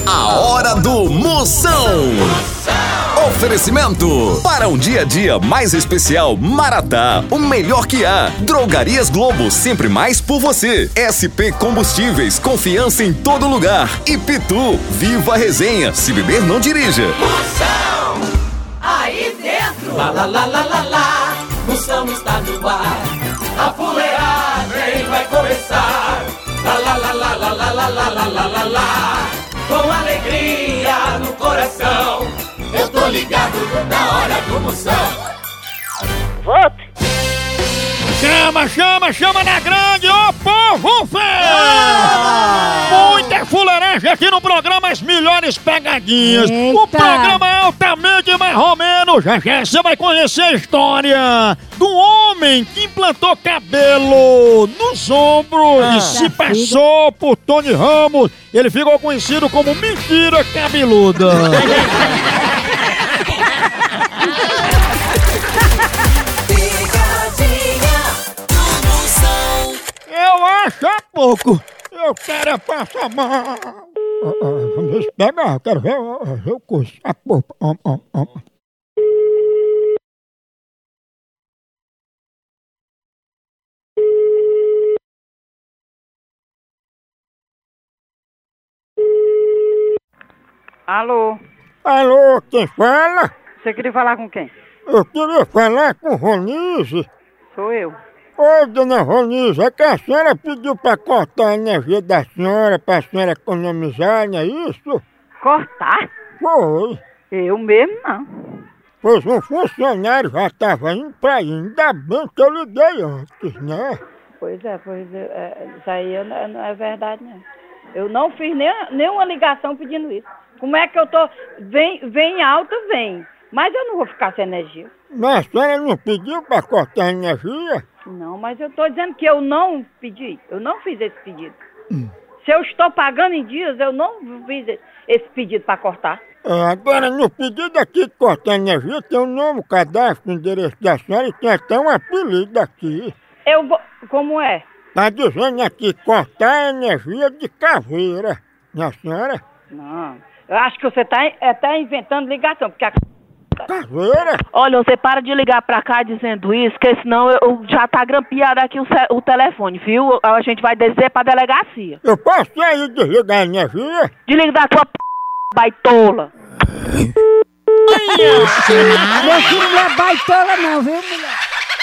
A hora do Moção. Oferecimento. Para um dia a dia mais especial, Maratá, o melhor que há. Drogarias Globo, sempre mais por você. SP Combustíveis, confiança em todo lugar. E Pitu, viva a resenha. Se beber, não dirija. Moção, aí dentro. Lá, lá, lá, lá, lá, lá. Moção está no ar. A fuleagem vai começar. Lá, lá, lá, lá, lá, lá, lá, lá, lá, lá, lá, lá. Com alegria no coração, eu tô ligado na hora do Moção. Vote! Chama na grande, ô povo feio! Muita fuleiragem aqui no programa As Melhores Pegadinhas. Eita. O programa é altamente marromeno. Já você vai conhecer a história do homem que implantou cabelo nos ombros e se passou por Tony Ramos. Ele ficou conhecido como Mentira Cabeluda. Eu acho há pouco. Eu quero é passar mal. Vamos pegar, quero ver o curso. A pouco. Alô, Alô, quem fala? você queria falar com quem? Eu queria falar com Ronise. Sou eu. Ô, dona Ronise, é que a senhora pediu pra cortar a energia da senhora, pra senhora economizar, não é isso? Cortar? Foi. Eu mesmo não. Pois um funcionário já estava indo pra aí, ainda bem que eu liguei antes, né? Pois é, isso aí não é verdade, não. Eu não fiz nenhuma ligação pedindo isso. Como é que eu tô... Vem alta, vem. Mas eu não vou ficar sem energia. Mas a senhora não pediu pra cortar a energia? Não, mas eu tô dizendo que eu não pedi. Eu não fiz esse pedido. Se eu estou pagando em dias, eu não fiz esse pedido para cortar. Agora, no pedido aqui de cortar a energia, tem o nome, o cadastro, o endereço da senhora e tem até um apelido aqui. Eu vou... Como é? Tá dizendo aqui, cortar a energia de caveira. Minha senhora? Não. Eu acho que você tá inventando ligação, porque a... Caveira? Olha, você para de ligar pra cá dizendo isso, que senão já tá grampeado aqui o telefone, viu? A gente vai dizer pra delegacia. Eu posso aí desligar a energia? Desliga da tua baitola. Meu filho não é baitola não, viu, mulher?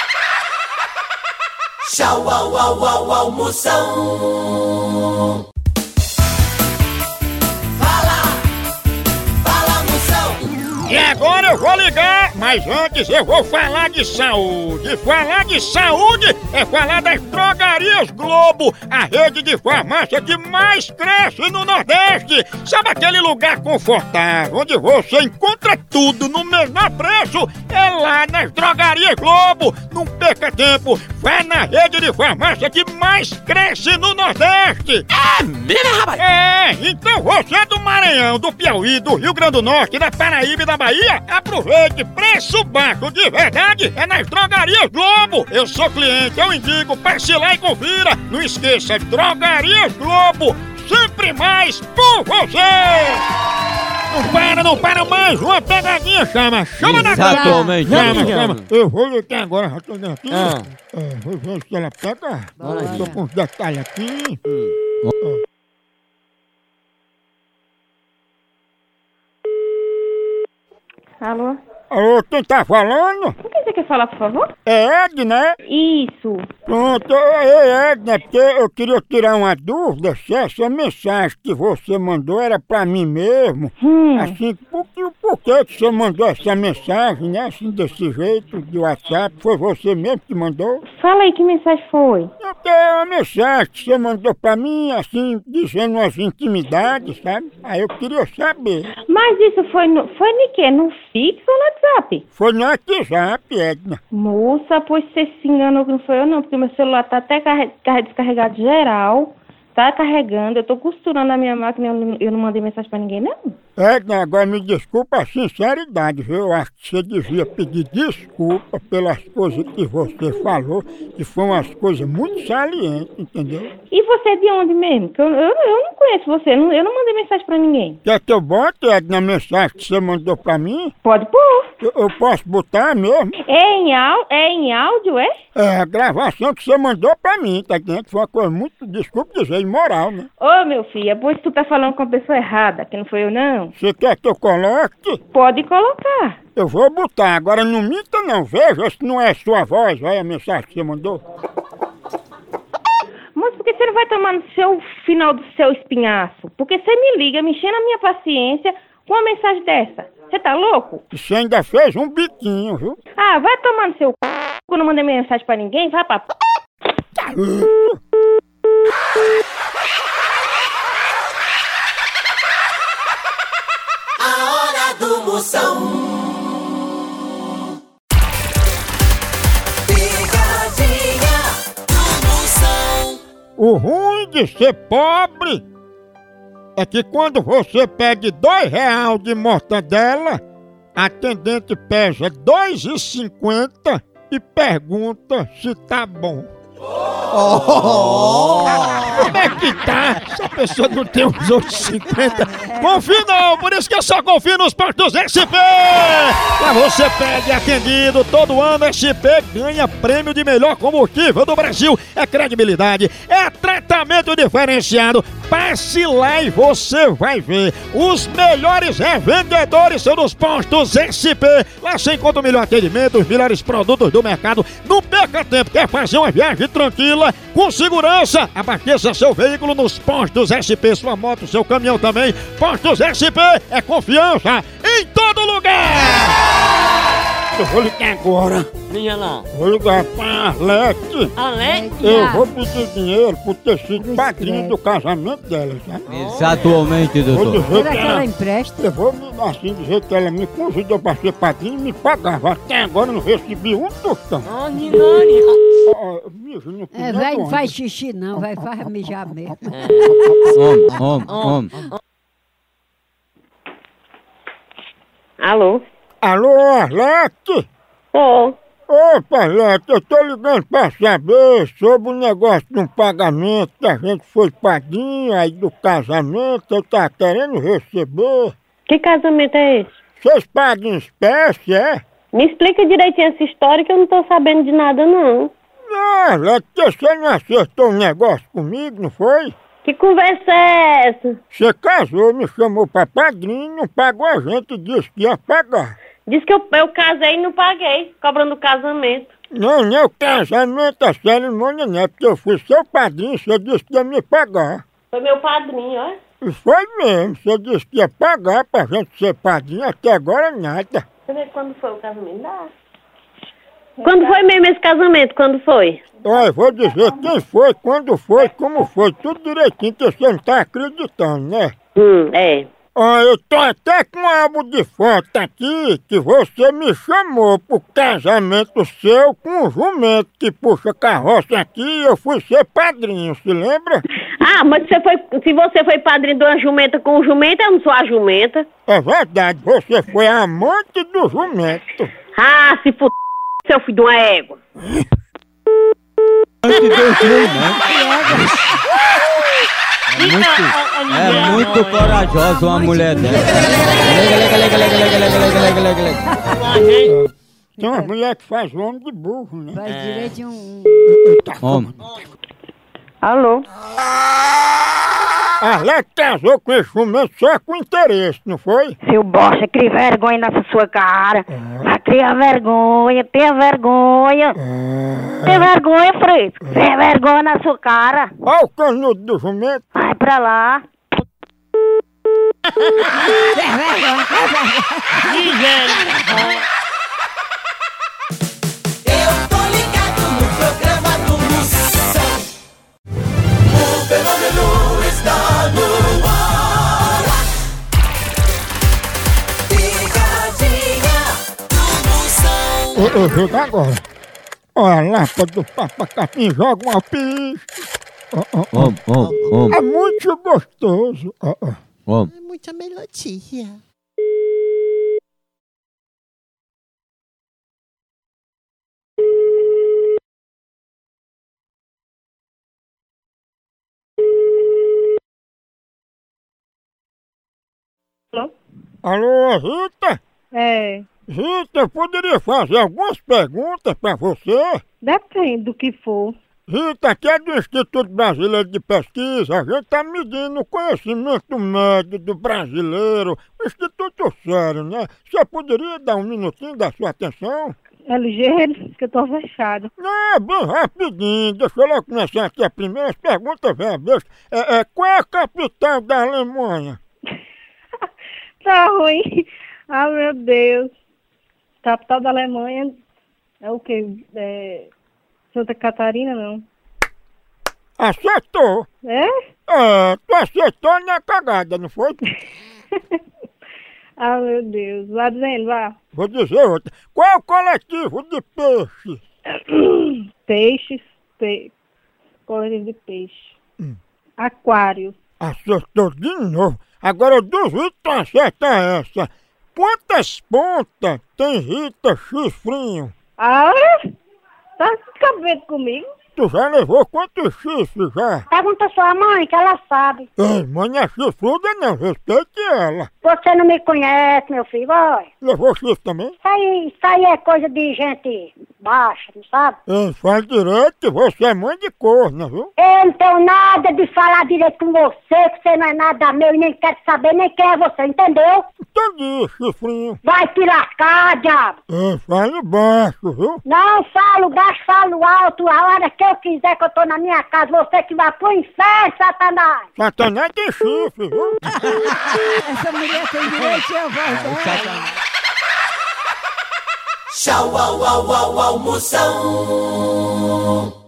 Tchau, au, au, au, au, Moção. Fala, Moção. E agora eu vou ligar, mas antes eu vou falar de saúde. Falar de saúde é falar das Drogarias Globo, a rede de farmácia que mais cresce no Nordeste. Sabe aquele lugar confortável, onde você encontra tudo no menor preço? É lá nas Drogarias Globo. Não perca tempo, vá na rede de farmácia que mais cresce no Nordeste. É mesmo, rapaz? É, então você do Maranhão, do Piauí, do Rio Grande do Norte, da Paraíba e da Bahia, aproveite, preço baixo de verdade é nas Drogarias Globo. Eu sou cliente, eu indico, passe lá e confira. Não esqueça, Drogarias Globo, sempre mais por você. Não para mais, uma pegadinha chama na cara. Exatamente. Chama. Eu vou ligar agora, já tô dentro aqui. Vou ver se ela pega. Tô com uns detalhes aqui. Alô? Alô, quem tá falando? Com quem você quer falar, por favor? É Ed, né? Isso. Pronto, é Ed, né? Porque eu queria tirar uma dúvida se essa mensagem que você mandou era pra mim mesmo. Assim, por que você mandou essa mensagem, né? Assim, desse jeito, de WhatsApp? Foi você mesmo que mandou? Fala aí, que mensagem foi? Porque é uma mensagem que você mandou pra mim, assim, dizendo umas intimidades, sabe? Aí eu queria saber. Mas isso foi no quê? No fixo ou no WhatsApp? Foi no WhatsApp, Edna. Moça, pois você se enganou que não foi eu não, porque meu celular tá até descarregado geral. Tá carregando, eu tô costurando a minha máquina, eu não mandei mensagem pra ninguém, não. Agora me desculpa a sinceridade, viu? Eu acho que você devia pedir desculpa pelas coisas que você falou, que foram umas coisas muito salientes, entendeu? E você é de onde mesmo? Que eu não conheço você, eu não mandei mensagem pra ninguém. Quer que eu bote na mensagem que você mandou pra mim? Pode pôr. Eu posso botar mesmo? É em áudio, é? É, a gravação que você mandou pra mim, tá entendendo? Foi uma coisa muito, desculpa dizer, imoral, né? Ô, meu filho, pois tu tá falando com a pessoa errada, que não foi eu não. Você quer que eu coloque? Pode colocar. Eu vou botar, agora não minta não, veja se não é sua voz, olha a mensagem que você mandou. Mas por que você não vai tomar no seu final do seu espinhaço? Porque você me liga, me enchendo a minha paciência com uma mensagem dessa. Você tá louco? Você ainda fez um biquinho, viu? Ah, vai tomar no seu c... Eu não mandei mensagem pra ninguém, vai pra... A hora do Moção. Pegadinha do Moção. O ruim de ser pobre é que quando você pede R$2 de mortadela, a atendente pesa R$2,50 e pergunta se tá bom. Como é que tá? Se a pessoa não tem os outros 50, confia não, por isso que eu só confio nos postos SP! Pra você pede atendido todo ano, SP ganha prêmio de melhor combustível do Brasil. É credibilidade, é tratamento diferenciado. Passe lá e você vai ver. Os melhores revendedores são dos postos SP. Lá você encontra o melhor atendimento, os melhores produtos do mercado. Não perca tempo, quer fazer uma viagem tranquila, com segurança? Abasteça seu veículo nos postos SP, sua moto, seu caminhão também. Postos SP é confiança em todo lugar! Eu vou ligar agora. Liga lá. Vou ligar pra Arlete. Alete? Eu vou pedir dinheiro por ter sido padrinho do casamento dela, sabe? Exatamente, Vou doutor. dizer Será que ela empresta? Eu vou assim dizer que ela me convidou pra ser padrinho e me pagava. Até agora eu não recebi um tostão. Oh, Nilane. Mijo no É, velho, não faz xixi não, vai mijar mesmo. Homem. Alô? Alô, Arlete? Ô. Opa, Arlete, eu tô ligando pra saber sobre o negócio de um pagamento que a gente foi padrinho aí do casamento, eu tá querendo receber. Que casamento é esse? Vocês pagam em espécie, é? Me explica direitinho essa história que eu não tô sabendo de nada, não. Não, Arlete, você não acertou um negócio comigo, não foi? Que conversa é essa? Você casou, me chamou pra padrinho, não pagou a gente e disse que ia pagar. Diz que eu casei e não paguei, cobrando o casamento. Não, não é o casamento, a cerimônia não é, porque eu fui seu padrinho, você disse que ia me pagar. Foi meu padrinho, ó. E foi mesmo, você disse que ia pagar pra gente ser padrinho, até agora nada. Você vê quando foi o casamento? Quando foi mesmo esse casamento? Quando foi? Olha, eu vou dizer quem foi, quando foi, como foi, tudo direitinho, que você não tá acreditando, né? É. Olha, eu tô até com um álbum de foto aqui que você me chamou pro casamento seu com um jumento que puxa carroça aqui e eu fui ser padrinho, se lembra? Ah, mas se você foi padrinho de uma jumenta com um jumento, eu não sou a jumenta. É verdade, você foi a amante do jumento. Ah, se f... seu filho de uma égua. É muito corajosa uma mulher dessa. Tem uma mulher que faz o homem de burro, né? Faz direito de um... Homem. Alô? A Arlete casou com esse jumento só com interesse, não foi? Seu bosta, cria vergonha nessa sua cara. Vai criar vergonha, tenha vergonha. Tem vergonha, fresco. Tem vergonha na sua cara. Olha o canudo do jumento. Vai pra lá. Eu tô ligado no programa do Moção. O fenômeno está no ar. Pegadinha do Moção. Eu jogo agora. Olha a lapa do papacapim, joga uma pista. Homem. É muito gostoso. Homem. Aumente a melodia. Alô, Rita? É, Rita, eu poderia fazer algumas perguntas pra você? depende do que for. Rita, aqui é do Instituto Brasileiro de Pesquisa, a gente tá medindo o conhecimento médio do brasileiro, um instituto sério, né? Você poderia dar um minutinho da sua atenção? É ligeiro, que eu tô fechado. Não, bem rapidinho, deixa eu lá começar aqui a primeira pergunta, velho, besta. Qual é a capital da Alemanha? Tá ruim. Ah, meu Deus. Capital da Alemanha é o quê? Santa Catarina, não. Acertou! É? Tu acertou na cagada, não foi? Ah, meu Deus. Vá dizendo, vá. Vou dizer outra. Qual é o coletivo de peixes? Peixes, coletivo de peixe. Aquário. Acertou de novo. Agora eu duvido tu acertar essa. Quantas pontas tem Rita Chifrinho? Ah, tá cabendo comigo? Tu já levou quantos chifres já? Pergunta a sua mãe, que ela sabe. Ei, mãe não é chifruda não, respeite ela. Você não me conhece, meu filho, olha. Levou chifre também? Isso aí é coisa de gente baixa, não sabe? Ei, fala direito que você é mãe de corno, viu? Eu não tenho nada de falar direito com você, que você não é nada meu e nem quero saber nem quem é você, entendeu? Entendi, chifrinho. Vai te lascar, diabo! Ei, fale baixo, viu? Não falo baixo, falo alto, a hora que eu quiser que eu tô na minha casa, você que vai pro inferno, Satanás! Satanás tem chifre, viu? Essa mulher tem direito a voz dela. Tchau, au, au, au, almoção.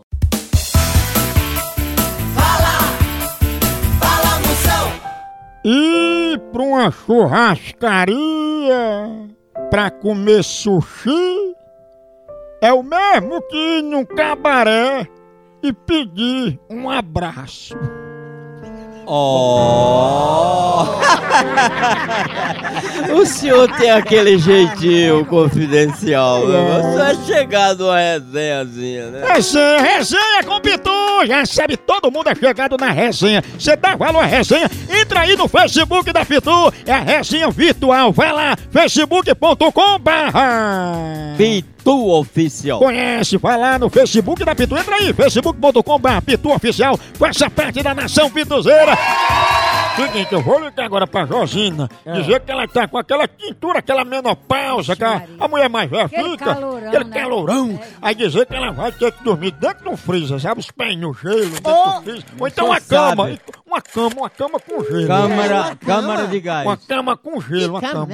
Fala, moção. Ir pra uma churrascaria pra comer sushi é o mesmo que ir num cabaré e pedir um abraço. Oh! O senhor tem aquele jeitinho confidencial, né? Você é chegado a resenhazinha, né? Resenha com Pitu! Já sabe, todo mundo é chegado na resenha. Você dá valor à resenha? Entra aí no Facebook da Pitu. É a resenha virtual. Vai lá, facebook.com/. Pitu Oficial. Conhece, vai lá no Facebook da Pitu. Entra aí, facebook.com/Pitu Oficial. Faça parte da nação pituzeira. Seguinte, eu vou ligar agora pra Josina, dizer que ela tá com aquela tintura, aquela menopausa, que a mulher mais velha fica, aquele calorão, aí dizer que ela vai ter que dormir dentro do freezer, sabe, os pés no gelo, dentro do freezer, ou então uma cama com gelo. Câmara de gás. Uma cama com gelo, uma cama.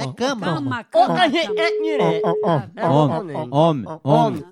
Homem.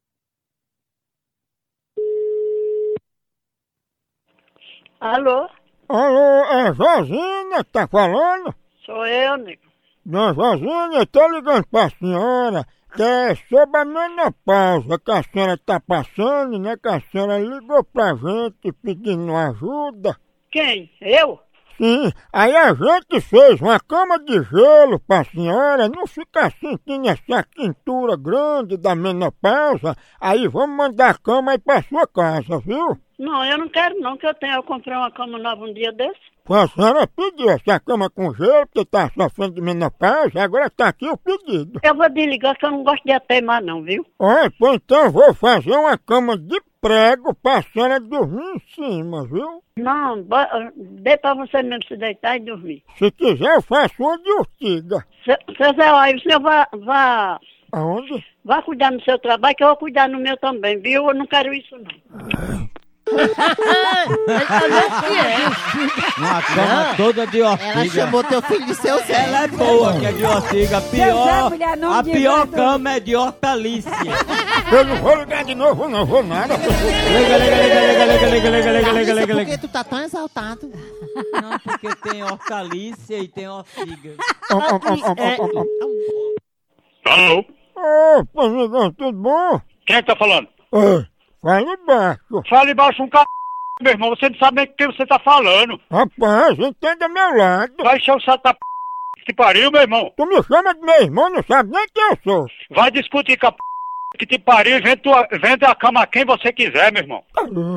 Alô? Alô, é Josina que tá falando? Sou eu, nego. Não, Josina, eu tô ligando pra senhora, que é sobre a menopausa que a senhora tá passando, né? Que a senhora ligou pra gente pedindo ajuda. Quem? Eu? Sim, aí a gente fez uma cama de gelo pra senhora não ficar sentindo essa quintura grande da menopausa. Aí vamos mandar a cama aí pra sua casa, viu? Não, eu não quero não, que eu comprei uma cama nova um dia desse. A senhora pediu essa cama com gelo, porque tá sofrendo de menopausa, agora tá aqui o pedido. Eu vou desligar que eu não gosto de ateimar não, viu? Olha, pois então eu vou fazer uma cama de prego pra senhora dormir em cima, viu? Não, dê pra você mesmo se deitar e dormir. Se quiser eu faço uma de urtiga. Seu Zé, aí o senhor vá Aonde? Vá cuidar no seu trabalho, que eu vou cuidar no meu também, viu? Eu não quero isso não. Uma cama toda de ortiga. Ela chamou teu filho de seu Zé. Ela é boa, que é de ortiga. A pior cama é de hortaliça. Eu não vou ligar de novo, não vou nada. Liga. Por que tu tá tão exaltado? Não, porque tem hortaliça e tem ortiga. Alô? Opa, amigão, tudo bom? Quem é que tá falando? Fale baixo. Fale baixo um c... meu irmão, você não sabe nem o que você tá falando. Rapaz, entenda meu lado. Vai encher o saco da p... te pariu, meu irmão. Tu me chama de meu irmão, não sabe nem quem eu sou. Vai discutir com a que te pariu e vende a cama a quem você quiser, meu irmão.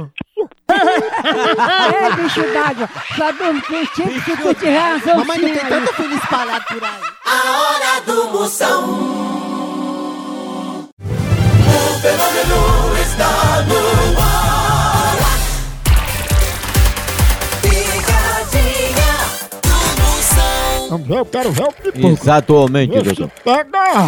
É, bicho d'água. Só durmo contigo se tu tiver razão. Mamãe, não tem tanto filho espalhado por aí. A hora do Moção. O fenômeno está no ar. Picadinha do Moção. Vamos ver, eu quero ver o pipoco. Exatamente, doutor. Pega!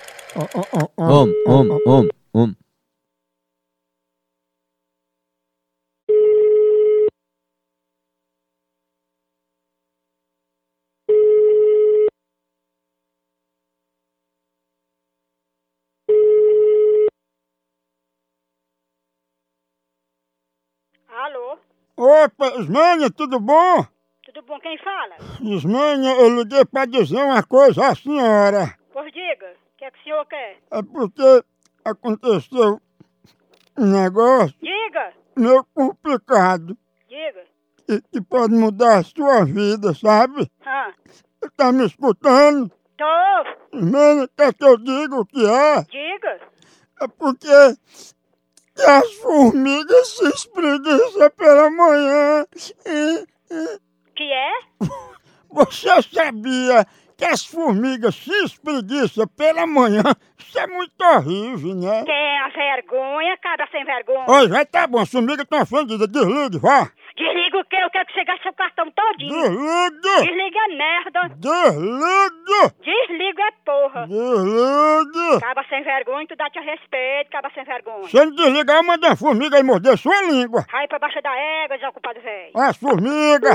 Alô? Opa, Ismênia, tudo bom? Tudo bom? Quem fala? Ismênia, eu liguei pra dizer uma coisa à senhora. Pois diga, o que é que o senhor quer? É porque aconteceu um negócio Diga! meio complicado Diga! e que pode mudar a sua vida, sabe? Ah, Você tá me escutando? tô! Ismênia, quer que eu diga o que é? Diga! É porque as formigas se espreguiçam pela manhã. Que é? Você sabia que as formigas se espreguiçam pela manhã? Isso é muito horrível, né? Tem a vergonha, cabra sem vergonha. Oi, já tá bom, as formigas estão ofendidas, desligue, vá. Desliga o quê? Eu quero que você gaste seu cartão todinho. Desligue! Desliga a merda. Desligue! Desliga a porra. Desligue! Cabra sem vergonha, tu dá-te a respeito, cabra sem vergonha. Se ele desligar, eu mando a formiga e morder sua língua. Vai pra baixo da égua, desocupado velho. As formigas!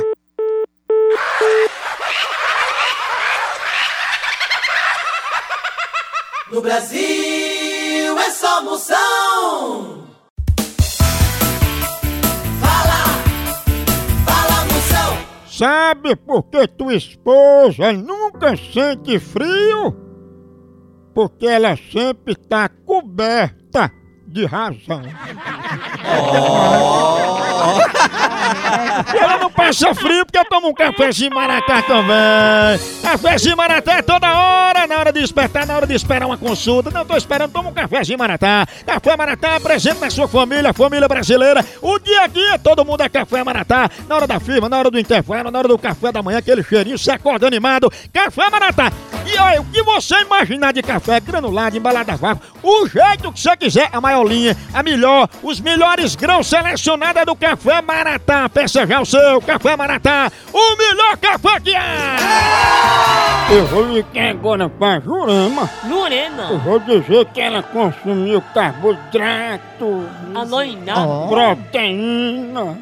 No Brasil é só Moção. Fala Moção. Sabe por que tua esposa nunca sente frio? Porque ela sempre tá coberta de razão. Ela não passa frio porque eu tomo um cafezinho Maratá também. Cafezinho Maratá é toda hora, na hora de despertar, na hora de esperar uma consulta. Não tô esperando, toma um cafezinho Maratá. Café Maratá, presente na sua família, família brasileira. O dia a dia, todo mundo é Café Maratá. Na hora da firma, na hora do intervalo, na hora do café da manhã, aquele cheirinho, você acorda animado. Café Maratá. E olha, o que você imaginar de café granulado, embalado a vácuo, o jeito que você quiser, a maior linha, a melhor, os melhores grãos selecionados é do Café Maratá. Peça já o seu Café Maratá, o melhor café que há! Eu vou ligar agora pra Jurema. Jurema? Eu vou dizer que ela consumiu carboidrato, proteína,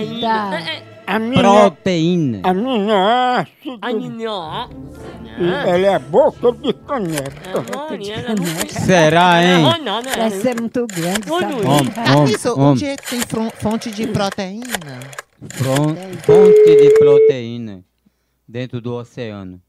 Proteína. aminoácido. E ela é boca de caneca. Será, hein? Vai ser muito grande, É isso, onde é que tem fonte de proteína? Fonte de proteína dentro do oceano.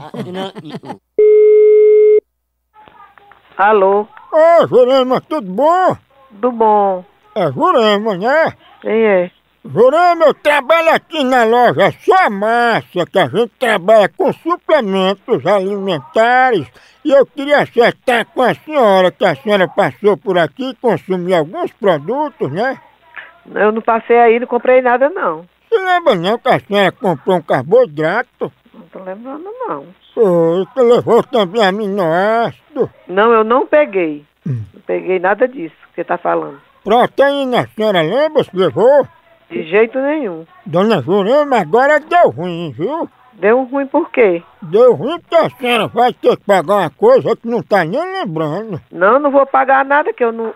Alô? Ô, Jurema, tudo bom? Tudo bom? É Jurema, né? Quem é? Jurema, eu trabalho aqui na loja Só Massa, que a gente trabalha com suplementos alimentares. E eu queria acertar com a senhora, que a senhora passou por aqui e consumiu alguns produtos, né? Eu não passei aí, não comprei nada não. Você lembra não que a senhora comprou um carboidrato? Não tô lembrando não. Você levou também aminoácido? Não, eu não peguei. Não peguei nada disso que você tá falando. Proteína, a senhora lembra se levou? De jeito nenhum. Dona Jurema, agora deu ruim, viu? Deu ruim por quê? Deu ruim porque a senhora vai ter que pagar uma coisa que não tá nem lembrando. Não, não vou pagar nada que eu não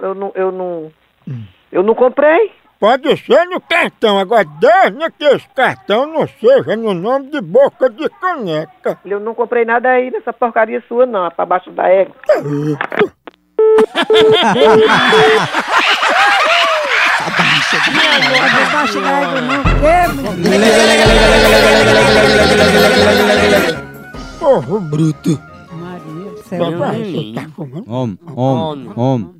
comprei. Pode ser no cartão, agora desde que esse cartão não seja no nome de boca de caneca. Eu não comprei nada aí nessa porcaria sua não, é pra baixo da égua. Abaixo da égua não. Porra, bruto. Maria, do Papai, céu. você tá comendo? Homem.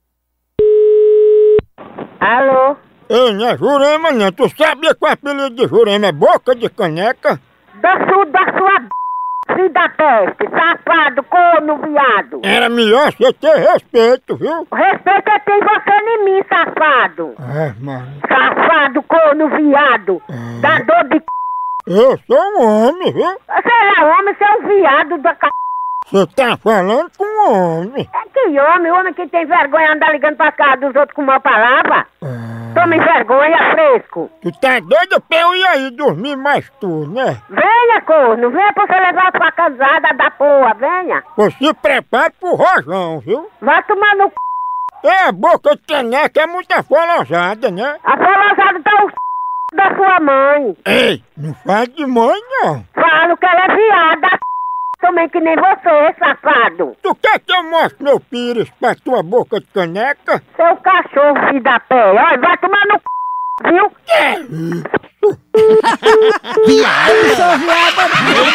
Alô? Ei, não é Jurema não. Tu sabia que o apelido de Jurema é boca de caneca? Da sua filho da peste, safado, corno, viado. Era melhor você ter respeito, viu? O respeito é ter você em mim, safado. Mano. Safado, corno, viado. Dador de c... Eu sou um homem, viu? Você é homem, você é um viado da c... Você tá falando com um homem. É que homem que tem vergonha andar ligando pra casa dos outros com uma palavra. Tome vergonha, fresco. Tu tá doido pra eu ir aí dormir mais tu, né? Venha, corno, venha pra você levar sua casada da porra, venha. Você prepara pro rojão, viu? Vai tomar no c... É, a boca de caneca é muito afolosada, né? Afolosada tá o c... da sua mãe. Ei, não faz de mãe, não. Falo que ela é viada, c... também que nem você, safado. Tu quer que eu mostre meu pires pra tua boca de caneca? Seu cachorro, filho da pé. Olha, vai tomar no c... viu? Viado, eu sou viada.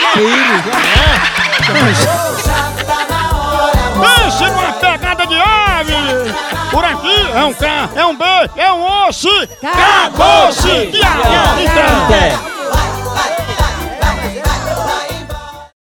Pense numa pegada de ave! Por aqui é um K, é um B, é um osso! Acabou-se! Tchau!